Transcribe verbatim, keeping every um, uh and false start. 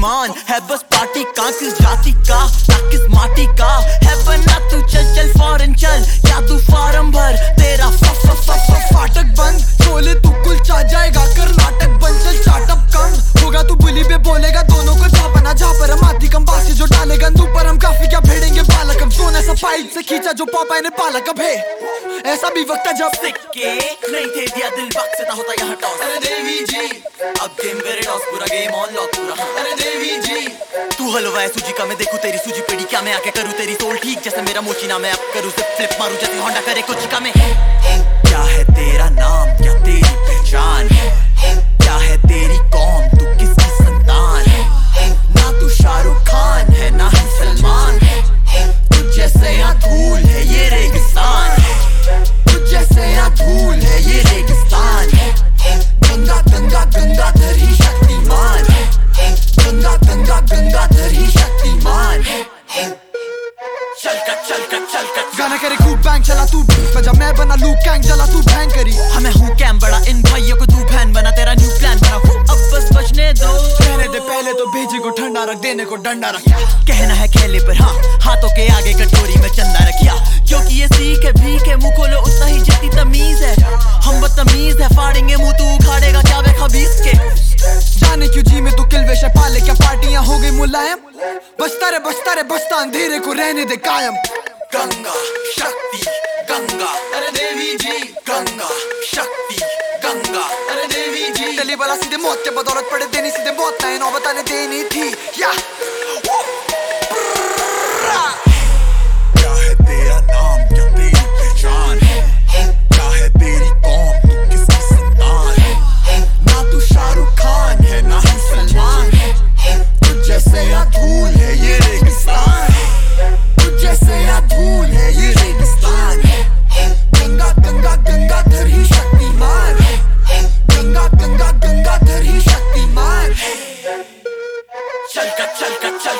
शक्तिमान है बस पार्टी का, किस जाति का ना किस माटी का है बना तू। चल चल फॉरन चल या तू फार्म भर, तेरा फ फ फ फ फाटक बंद। चोले तू कुलचा जाएगा कर्नाटक बन, चल चाटअप कम होगा तू बुली पे बोलेगा दोनों को जा बना जा पर हम आधी कम बासी जो डालेगा तू पर हम काफी क्या भेड़ेंगे बालक। अब सोने सा पाइप से खींचा जो पापा ने पाला कब है, ऐसा भी वक्त है जब सिक्के नहीं थे दिया दिल बक्स से होता यहाँ टॉस। अरे देवी जी अब गेम करे टॉस, पूरा गेम ऑन लॉक पूरा। अरे देवी जी तू हलवा है सूजी का, मैं देखूं तेरी सूजी पेड़ी क्या, मैं आके करूं तेरी सोल ठीक जैसे मेरा मोची ना, मैं अब करूं से फ्लिप मारूं जैसे होंडा करे कुछ का। मैं क्या है तेरा नाम, क्या तेरी पहचान, क्या है तेरी कौम, तू किसकी संतान। ना तू शाहरुख खान है ना ही सलमान, तुझ जैसे यहाँ धूल है ये रेगिस्तान, तुझ जैसे यहाँ धूल है ये रेगिस्तान। गंगा गंगा गंगाधर ही शक्तिमान, गंगा गंगा गंगाधर ही शक्तिमान। चल का चल का चल का गाना करे खूब बैंग चला तू बजा, मैं बना लू कैंग चला तू भैंग करी। हमें हूँ कैम बड़ा इन भाइयों को तू फैन बना, तेरा न्यू प्लान बना अब बस बचने दो। कहने दे पहले तो भेजे को ठंडा रख, देने को डंडा रख। कहना है खेले पर हाँ, हाथों के आगे कटोरी में चंदा रखिया, क्योंकि ये सीख है भीख है, मुँह खोलो उतना ही जितनी तमीज है। हम बदतमीज है, फाड़ेंगे मुँह तू उखाड़ेगा क्या वे खबीस के। जाने क्यों जी में तू किलवेश है पाले, क्या पार्टियां हो गई मुलायम। बचता रे बचता रे बचता अंधेरे को रहने दे कायम। गंगा शक्ति गंगा, अरे देवी जी गंगा शक्ति गंगा, अरे देवी जी। गली वाला सीधे मौत के बदौलत पड़े देनी, सीधे मौत ना नौ बताने देनी थी या। क्या है तेरा नाम, क्या तेरी पहचान, क्या है तेरी कौम, तू किसकी संतान। ना तू शाहरुख खान है ना ही सलमान, तुझ जैसे यहाँ धूल है ये रेगिस्तान, तुझ जैसे यहाँ धूल है ये रेगिस्तान। गंगा गंगा गंगाधर ही शक्तिमान, गंगा गंगा गंगाधर ही शक्तिमान। चल का चल का चल